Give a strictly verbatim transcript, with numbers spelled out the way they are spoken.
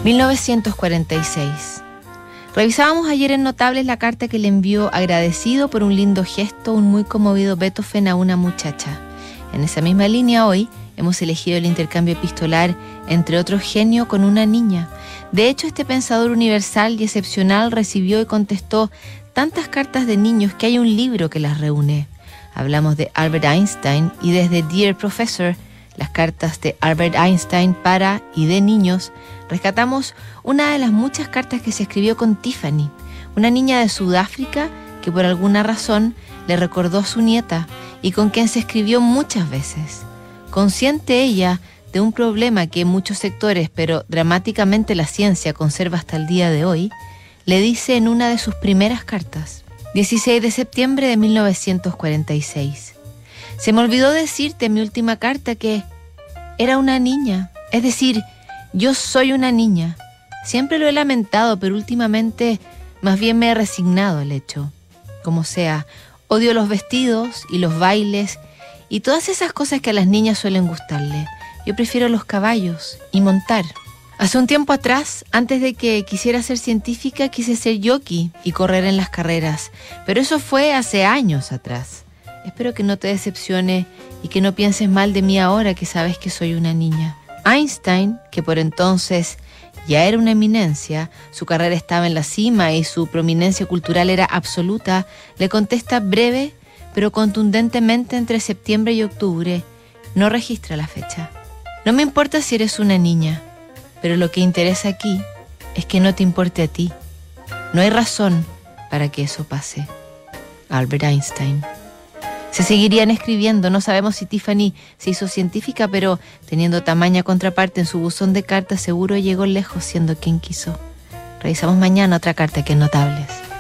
mil novecientos cuarenta y seis. Revisábamos ayer en Notables la carta que le envió agradecido por un lindo gesto un muy conmovido Beethoven a una muchacha. En esa misma línea hoy hemos elegido el intercambio epistolar entre otro genio con una niña. De hecho, este pensador universal y excepcional recibió y contestó tantas cartas de niños que hay un libro que las reúne. Hablamos de Albert Einstein y desde Dear Professor, las cartas de Albert Einstein para y de niños, rescatamos una de las muchas cartas que se escribió con Tiffany, una niña de Sudáfrica que por alguna razón le recordó a su nieta y con quien se escribió muchas veces. Consciente ella de un problema que en muchos sectores, pero dramáticamente la ciencia conserva hasta el día de hoy, le dice en una de sus primeras cartas, dieciséis de septiembre de mil novecientos cuarenta y seis. Se me olvidó decirte en mi última carta que era una niña, es decir, yo soy una niña. Siempre lo he lamentado, pero últimamente más bien me he resignado al hecho. Como sea, odio los vestidos y los bailes y todas esas cosas que a las niñas suelen gustarle. Yo prefiero los caballos y montar. Hace un tiempo atrás, antes de que quisiera ser científica, quise ser jockey y correr en las carreras, pero eso fue hace años atrás. Espero que no te decepcione y que no pienses mal de mí ahora que sabes que soy una niña. Einstein, que por entonces ya era una eminencia, su carrera estaba en la cima y su prominencia cultural era absoluta, le contesta breve pero contundentemente entre septiembre y octubre. No registra la fecha. No me importa si eres una niña, pero lo que interesa aquí es que no te importe a ti. No hay razón para que eso pase. Albert Einstein. Se seguirían escribiendo, no sabemos si Tiffany se hizo científica, pero teniendo tamaña contraparte en su buzón de cartas, seguro llegó lejos siendo quien quiso. Revisamos mañana otra carta que es Notables.